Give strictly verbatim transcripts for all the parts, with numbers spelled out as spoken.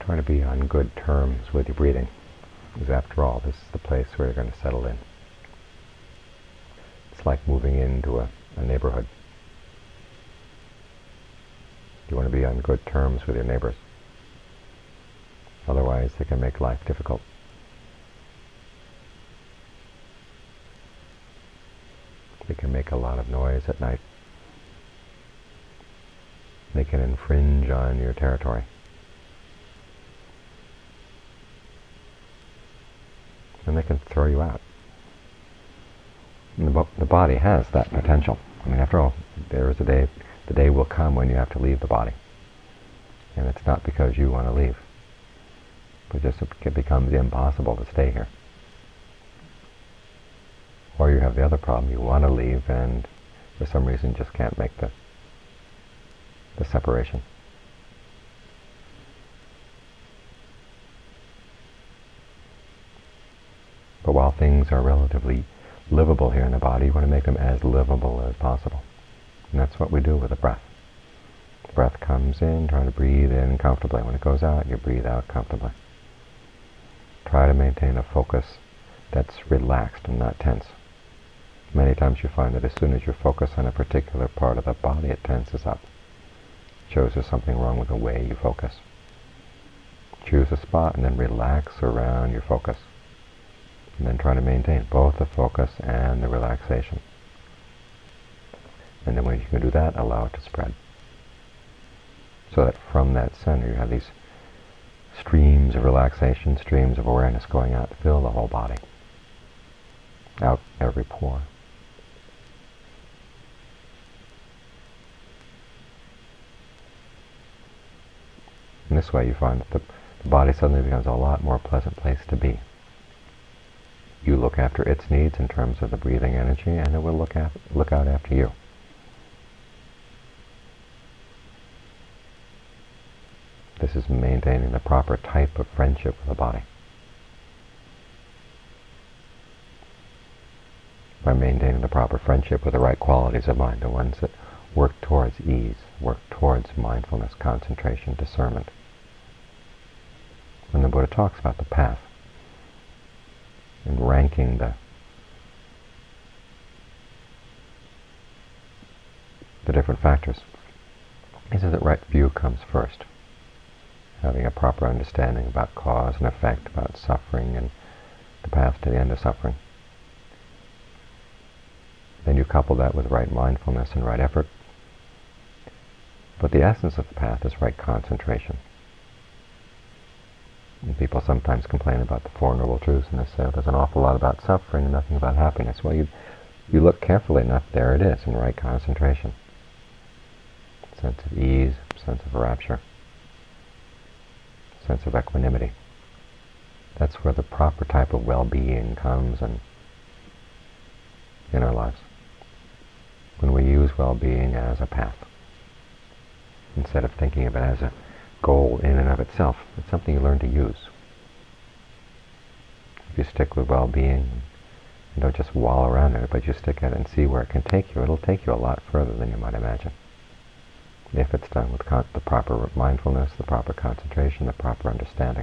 Try to be on good terms with your breathing, because after all, this is the place where you're going to settle in. It's like moving into a, a neighborhood. You want to be on good terms with your neighbors. Otherwise, they can make life difficult. They can make a lot of noise at night. They can infringe on your territory. And they can throw you out. And the, bo- the body has that potential. I mean, after all, there is a day, the day will come when you have to leave the body. And it's not because you want to leave. But just it becomes impossible to stay here. Or you have the other problem, you want to leave and for some reason just can't make the, the separation. But while things are relatively livable here in the body, you want to make them as livable as possible. And that's what we do with the breath. The breath comes in, try to breathe in comfortably. When it goes out, you breathe out comfortably. Try to maintain a focus that's relaxed and not tense. Many times you find that as soon as you focus on a particular part of the body, it tenses up. It shows there's something wrong with the way you focus. Choose a spot and then relax around your focus. And then try to maintain both the focus and the relaxation. And then when you can do that, allow it to spread. So that from that center you have these streams of relaxation, streams of awareness going out to fill the whole body. Out every pore. In this way you find that the, the body suddenly becomes a lot more pleasant place to be. You look after its needs in terms of the breathing energy, and it will look, af- look out after you. This is maintaining the proper type of friendship with the body. By maintaining the proper friendship with the right qualities of mind, the ones that work towards ease, work towards mindfulness, concentration, discernment. When the Buddha talks about the path, and ranking the the different factors, he says that right view comes first. Having a proper understanding about cause and effect, about suffering and the path to the end of suffering. Then you couple that with right mindfulness and right effort. But the essence of the path is right concentration. And people sometimes complain about the Four Noble Truths, and they say, oh, there's an awful lot about suffering and nothing about happiness. Well, you, you look carefully enough, there it is, in right concentration. Sense of ease, sense of rapture, sense of equanimity. That's where the proper type of well-being comes in, in our lives. When we use well-being as a path, instead of thinking of it as a goal in and of itself, it's something you learn to use. If you stick with well-being, and don't just wallow around in it, but you stick at it and see where it can take you, it'll take you a lot further than you might imagine. If it's done with con- the proper mindfulness, the proper concentration, the proper understanding.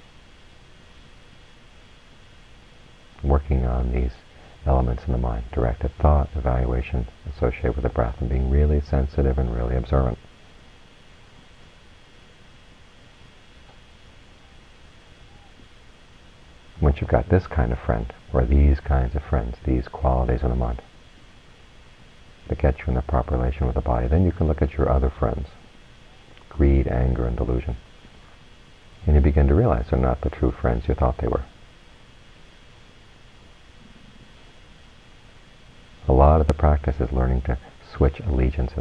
Working on these elements in the mind, directed thought, evaluation, associated with the breath, and being really sensitive and really observant. Once you've got this kind of friend, or these kinds of friends, these qualities in the mind, that get you in the proper relation with the body, then you can look at your other friends, greed, anger, and delusion. And you begin to realize they're not the true friends you thought they were. A lot of the practice is learning to switch allegiances.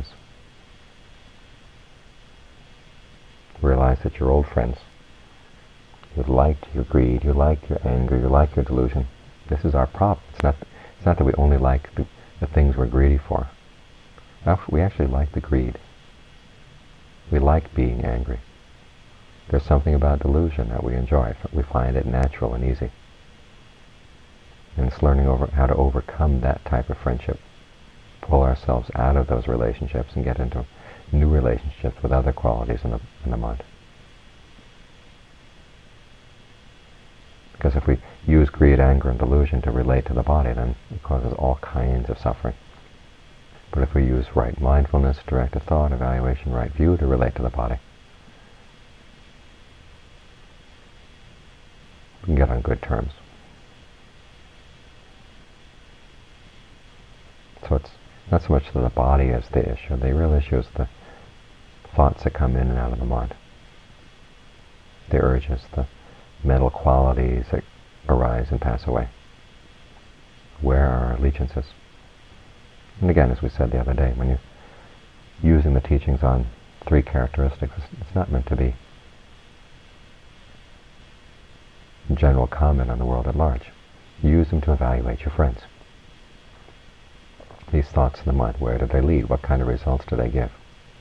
Realize that your old friends, you liked your greed, you liked your anger, you liked your delusion. This is our problem. It's not, it's not that we only like the, the things we're greedy for. We actually like the greed. We like being angry. There's something about delusion that we enjoy. We find it natural and easy. And it's learning over how to overcome that type of friendship. Pull ourselves out of those relationships and get into new relationships with other qualities in the, in the mind. Because if we use greed, anger, and delusion to relate to the body, then it causes all kinds of suffering. But if we use right mindfulness, directed thought, evaluation, right view to relate to the body, we can get on good terms. So it's not so much that the body is the issue. The real issue is the thoughts that come in and out of the mind. The urges, the mental qualities that arise and pass away. Where are our allegiances? And again, as we said the other day, when you're using the teachings on three characteristics, it's not meant to be a general comment on the world at large. Use them to evaluate your friends. These thoughts in the mind, where do they lead? What kind of results do they give?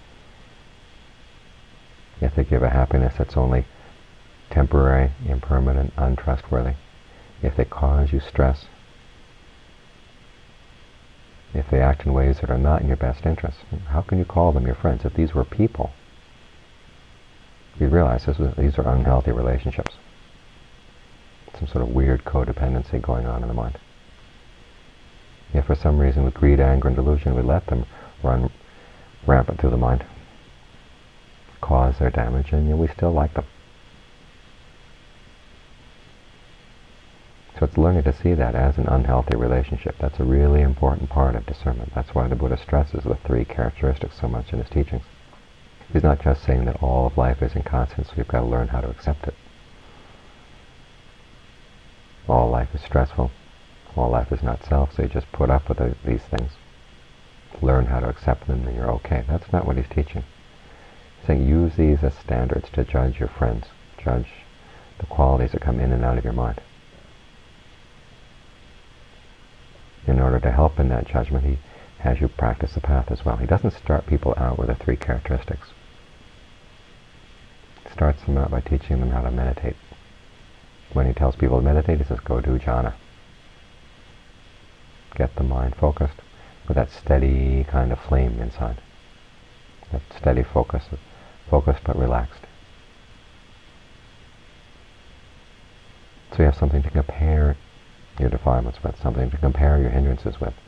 If they give a happiness that's only temporary, impermanent, untrustworthy, if they cause you stress, if they act in ways that are not in your best interest, how can you call them your friends? If these were people, you'd realize this was, these are unhealthy relationships. Some sort of weird codependency going on in the mind. If for some reason with greed, anger, and delusion we let them run rampant through the mind, cause their damage, and yet we still like them. So it's learning to see that as an unhealthy relationship. That's a really important part of discernment. That's why the Buddha stresses the three characteristics so much in his teachings. He's not just saying that all of life is inconstant, so we've got to learn how to accept it. All life is stressful. All life is not self, so you just put up with the, these things. Learn how to accept them, and you're okay. That's not what he's teaching. He's saying use these as standards to judge your friends, judge the qualities that come in and out of your mind. In order to help in that judgment, he has you practice the path as well. He doesn't start people out with the three characteristics. He starts them out by teaching them how to meditate. When he tells people to meditate, he says, go do jhana. Get the mind focused with that steady kind of flame inside. That steady focus, focused but relaxed. So you have something to compare your defilements with, something to compare your hindrances with.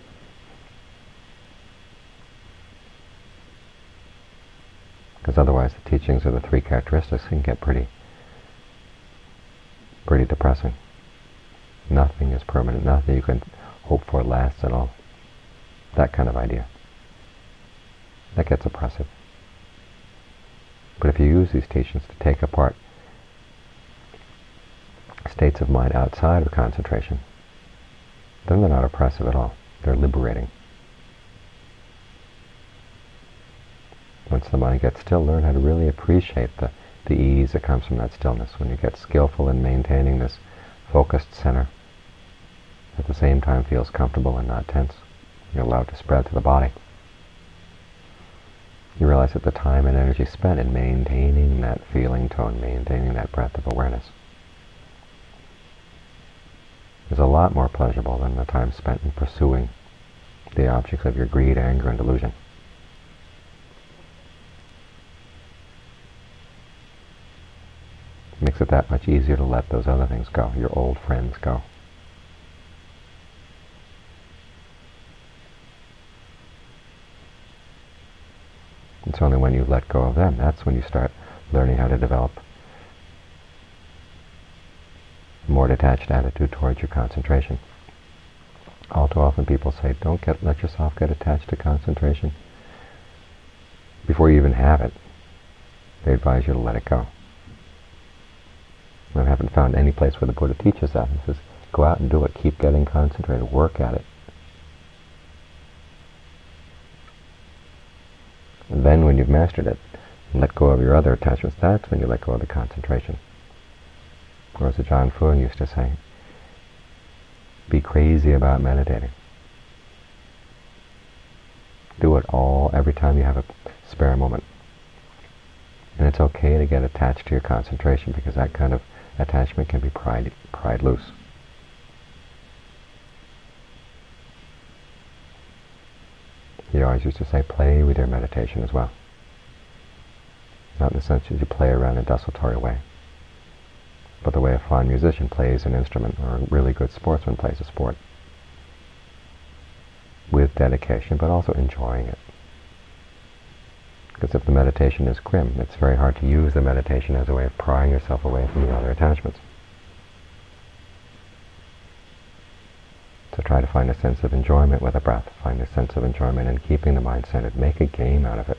Because otherwise the teachings of the three characteristics can get pretty, pretty depressing. Nothing is permanent, nothing you can hope for lasts at all. That kind of idea. That gets oppressive. But if you use these teachings to take apart states of mind outside of concentration, then they're not oppressive at all. They're liberating. Once the mind gets still, learn how to really appreciate the, the ease that comes from that stillness. When you get skillful in maintaining this focused center, at the same time feels comfortable and not tense, you're allowed to spread to the body. You realize that the time and energy spent in maintaining that feeling tone, maintaining that breadth of awareness, is a lot more pleasurable than the time spent in pursuing the objects of your greed, anger, and delusion. It makes it that much easier to let those other things go, your old friends go. It's only when you let go of them, that's when you start learning how to develop a more detached attitude towards your concentration. All too often people say, don't get, let yourself get attached to concentration. Before you even have it, they advise you to let it go. I haven't found any place where the Buddha teaches that. He says, go out and do it, keep getting concentrated, work at it. And then when you've mastered it, and let go of your other attachments, that's when you let go of the concentration. Or as Ajaan Fuang used to say, be crazy about meditating. Do it all, every time you have a spare moment. And it's okay to get attached to your concentration, because that kind of attachment can be pried, pried loose. He always used to say, play with your meditation as well. Not in the sense that you play around in a desultory way. but the way a fine musician plays an instrument, or a really good sportsman plays a sport, with dedication, but also enjoying it. Because if the meditation is grim, it's very hard to use the meditation as a way of prying yourself away from the other attachments. So try to find a sense of enjoyment with the breath. Find a sense of enjoyment in keeping the mind centered. Make a game out of it.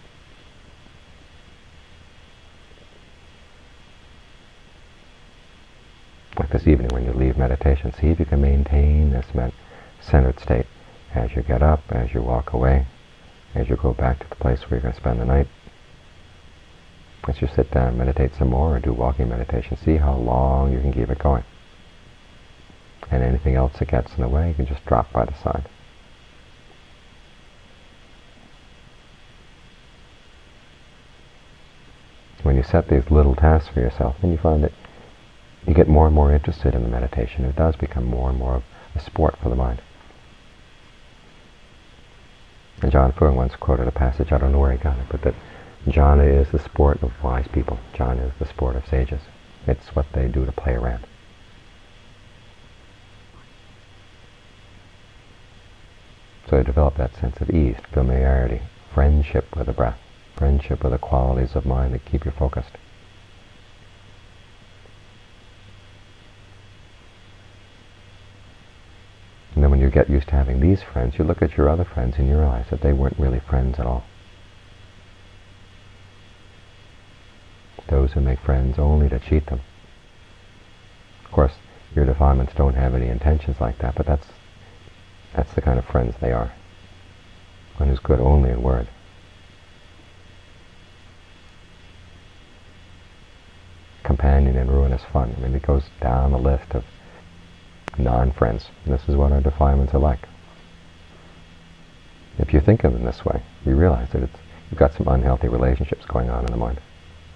Like this evening when you leave meditation, see if you can maintain this centered state as you get up, as you walk away, as you go back to the place where you're going to spend the night. As you sit down and meditate some more or do walking meditation, see how long you can keep it going. And anything else that gets in the way, you can just drop by the side. When you set these little tasks for yourself, then you find that you get more and more interested in the meditation. It does become more and more of a sport for the mind. And John Fung once quoted a passage, I don't know where he got it, but that jhana is the sport of wise people. Jhana is the sport of sages. It's what they do to play around. So develop that sense of ease, familiarity, friendship with the breath, friendship with the qualities of mind that keep you focused. And then when you get used to having these friends, you look at your other friends and you realize that they weren't really friends at all. Those who make friends only to cheat them. Of course, your defilements don't have any intentions like that, but that's that's the kind of friends they are. One who's good only in word. Companion in ruinous fun. I mean, it goes down the list of non-friends. This is what our defilements are like. If you think of them this way, you realize that it's, you've got some unhealthy relationships going on in the mind.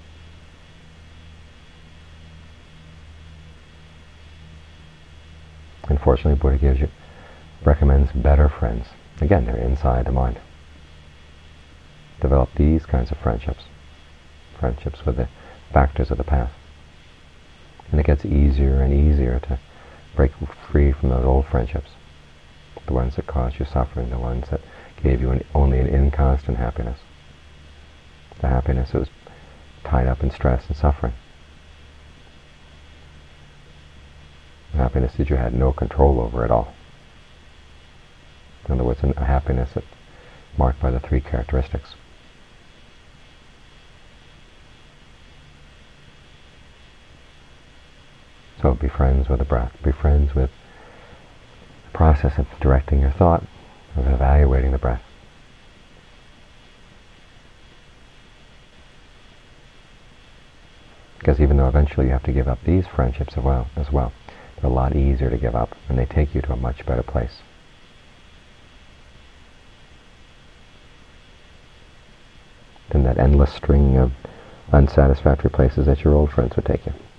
Unfortunately, Buddha gives you, recommends better friends. Again, they're inside the mind. Develop these kinds of friendships. Friendships with the factors of the path. And it gets easier and easier to break free from those old friendships. The ones that caused you suffering, the ones that gave you an, only an inconstant happiness. The happiness that was tied up in stress and suffering. The happiness that you had no control over at all. In other words, a happiness that's marked by the three characteristics. So be friends with the breath. Be friends with the process of directing your thought, of evaluating the breath. Because even though eventually you have to give up these friendships as well, as well, they're a lot easier to give up, and they take you to a much better place. Than that endless string of unsatisfactory places that your old friends would take you.